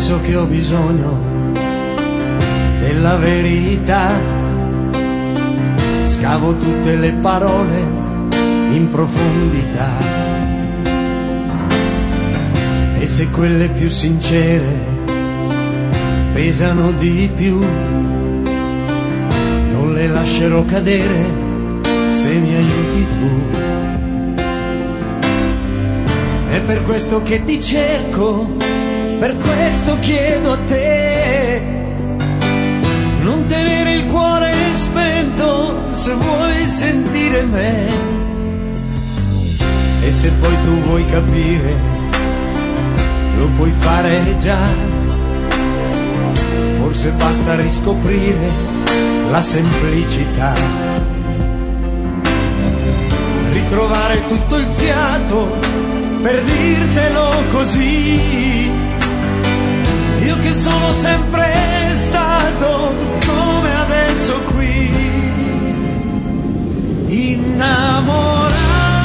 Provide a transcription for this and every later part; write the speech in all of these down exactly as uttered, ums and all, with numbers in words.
adesso che ho bisogno della verità, scavo tutte le parole in profondità, e se quelle più sincere pesano di più, non le lascerò cadere se mi aiuti tu. È per questo che ti cerco, per questo chiedo a te, non tenere il cuore spento se vuoi sentire me. E se poi tu vuoi capire, lo puoi fare già, forse basta riscoprire la semplicità, ritrovare tutto il fiato per dirtelo così, io che sono sempre stato come adesso qui, innamorato,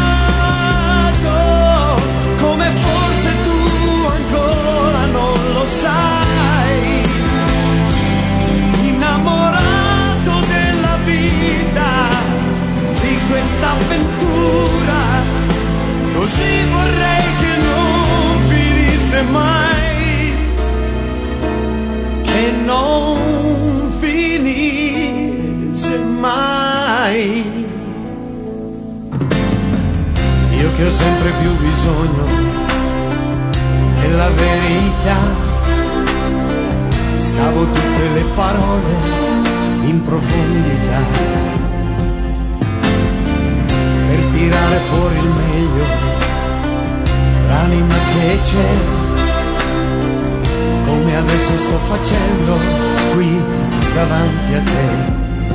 come forse tu ancora non lo sai, innamorato della vita, di questa avventura, così vorrei che non finisse mai, che non finisse mai. Io che ho sempre più bisogno della verità, scavo tutte le parole in profondità, per tirare fuori il meglio, l'anima che c'è, come adesso sto facendo qui davanti a te.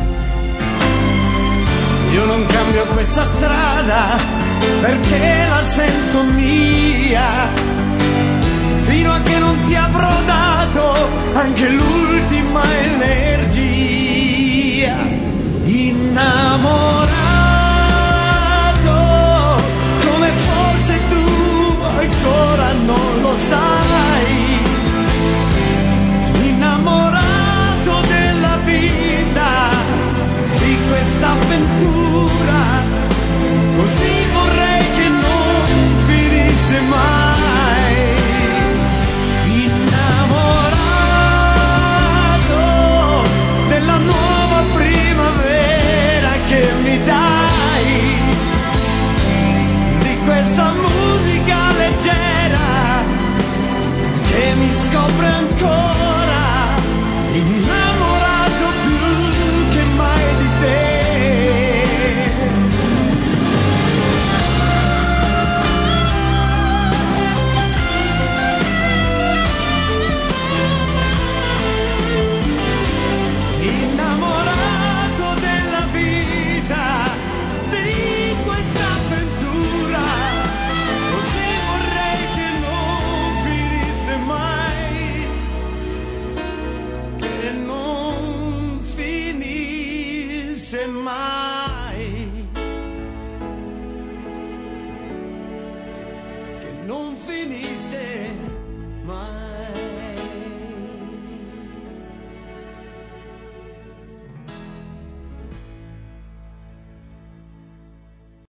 Io non cambio questa strada perché la sento mia, fino a che non ti avrò dato anche l'ultima energia, innamorato, come forse tu ancora non lo sai, innamorato della vita, di questa avventura, così vorrei che non finisse mai, innamorato della nuova primavera che mi dai, di questa musica leggera che mi scopre ancora, innamorato più che mai di te. Innamorato della vita, di questa avventura, così vorrei che non finisse mai, che non finisse mai, che non finisse mai.